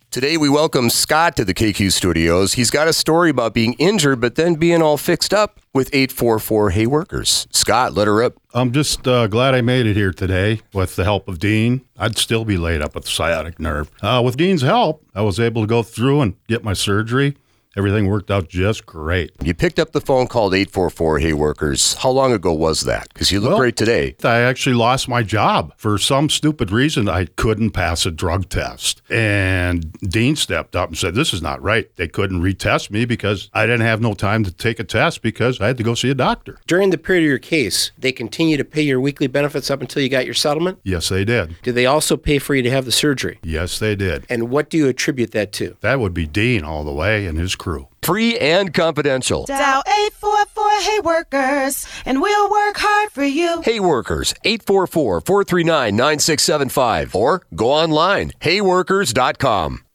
Today, we welcome Scott to the KQ studios. He's got a story about being injured, but then being all fixed up with 844 Hey Workers. Scott, let her rip. I'm just glad I made it here today with the help of Dean. I'd still be laid up with sciatic nerve. With Dean's help, I was able to go through and get my surgery. Everything worked out just great. You picked up the phone, called 844 Hey Workers. How long ago was that? Because you look great today. I actually lost my job. For some stupid reason, I couldn't pass a drug test. And Dean stepped up and said, this is not right. They couldn't retest me because I didn't have no time to take a test because I had to go see a doctor. During the period of your case, they continue to pay your weekly benefits up until you got your settlement? Yes, they did. Did they also pay for you to have the surgery? Yes, they did. And what do you attribute that to? That would be Dean all the way and his crew. Free and confidential. Dial 844 Hey Workers, and we'll work hard for you. Hey Workers, 844-439-9675. Or go online, heyworkers.com.